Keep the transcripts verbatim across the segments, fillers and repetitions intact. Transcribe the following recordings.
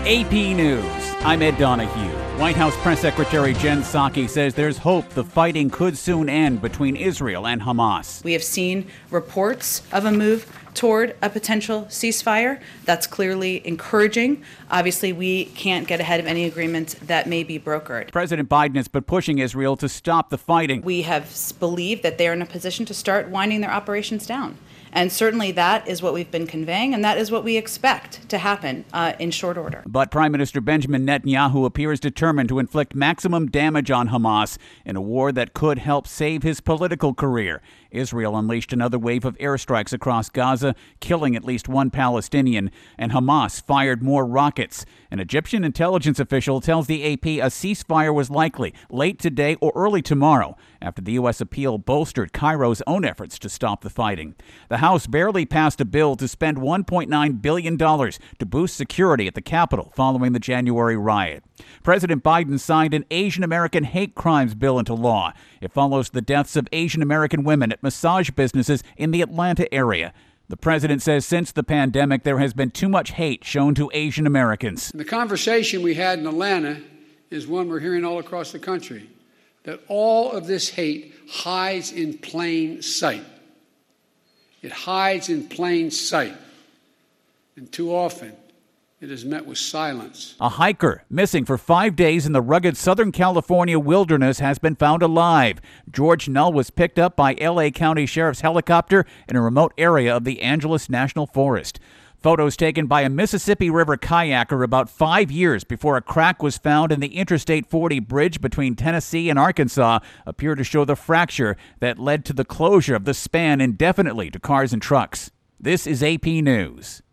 A P News. I'm Ed Donahue. White House Press Secretary Jen Psaki says there's hope the fighting could soon end between Israel and Hamas. We have seen reports of a move toward a potential ceasefire. That's clearly encouraging. Obviously, we can't get ahead of any agreements that may be brokered. President Biden has been pushing Israel to stop the fighting. We have believed that they're in a position to start winding their operations down. And certainly that is what we've been conveying, and that is what we expect to happen uh, in short order. But Prime Minister Benjamin Netanyahu appears determined to inflict maximum damage on Hamas in a war that could help save his political career. Israel unleashed another wave of airstrikes across Gaza, killing at least one Palestinian, and Hamas fired more rockets. An Egyptian intelligence official tells the A P a ceasefire was likely late today or early tomorrow after the U S appeal bolstered Cairo's own efforts to stop the fighting. The House barely passed a bill to spend one point nine billion dollars to boost security at the Capitol following the January riot. President Biden signed an Asian American hate crimes bill into law. It follows the deaths of Asian American women at massage businesses in the Atlanta area. The president says since the pandemic, there has been too much hate shown to Asian Americans. The conversation we had in Atlanta is one we're hearing all across the country, that all of this hate hides in plain sight. It hides in plain sight. And too often, it is met with silence. A hiker missing for five days in the rugged Southern California wilderness has been found alive. George Null was picked up by L A County Sheriff's helicopter in a remote area of the Angeles National Forest. Photos taken by a Mississippi River kayaker about five years before a crack was found in the Interstate forty bridge between Tennessee and Arkansas appear to show the fracture that led to the closure of the span indefinitely to cars and trucks. This is A P News.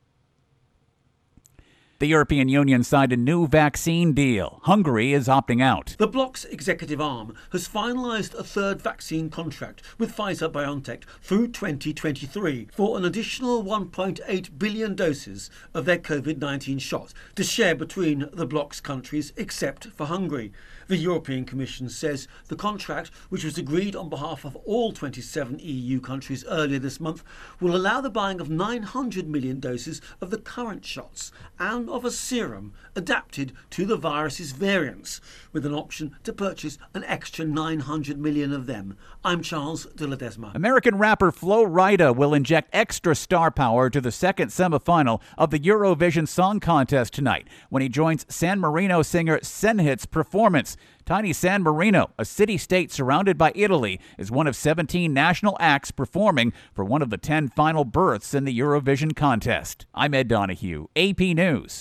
The European Union signed a new vaccine deal. Hungary is opting out. The bloc's executive arm has finalised a third vaccine contract with Pfizer-BioNTech through twenty twenty-three for an additional one point eight billion doses of their covid nineteen shot to share between the bloc's countries except for Hungary. The European Commission says the contract, which was agreed on behalf of all twenty-seven E U countries earlier this month, will allow the buying of nine hundred million doses of the current shots and of a serum adapted to the virus's variants, with an option to purchase an extra nine hundred million of them. I'm Charles de Ledesma. American rapper Flo Rida will inject extra star power to the second semifinal of the Eurovision Song Contest tonight when he joins San Marino singer Senhit's performance. Tiny San Marino, a city-state surrounded by Italy, is one of seventeen national acts performing for one of the ten final berths in the Eurovision contest. I'm Ed Donahue, A P News.